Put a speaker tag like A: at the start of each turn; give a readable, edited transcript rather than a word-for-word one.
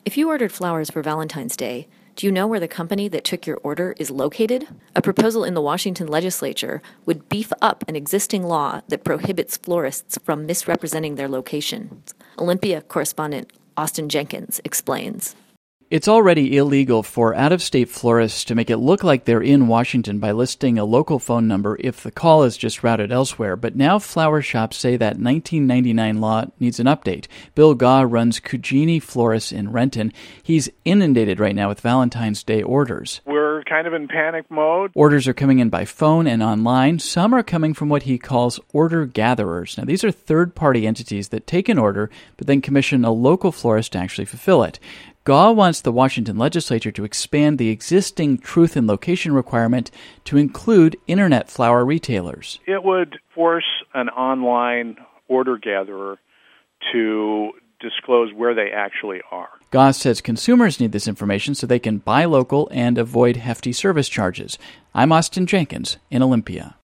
A: If you ordered flowers for Valentine's Day, do you know where the company that took your order is located? A proposal in the Washington legislature would beef up an existing law that prohibits florists from misrepresenting their locations. Olympia correspondent Austin Jenkins explains.
B: It's already illegal for out-of-state florists to make it look like they're in Washington by listing a local phone number if the call is just routed elsewhere. But now flower shops say that 1999 law needs an update. Bill Gaw runs Cugini Florists in Renton. He's inundated right now with Valentine's Day orders.
C: We're kind of in panic mode.
B: Orders are coming in by phone and online. Some are coming from what he calls order gatherers. Now, these are third-party entities that take an order but then commission a local florist to actually fulfill it. Gaw wants the Washington legislature to expand the existing truth and location requirement to include internet flower retailers.
C: It would force an online order gatherer to disclose where they actually are.
B: Gaw says consumers need this information so they can buy local and avoid hefty service charges. I'm Austin Jenkins in Olympia.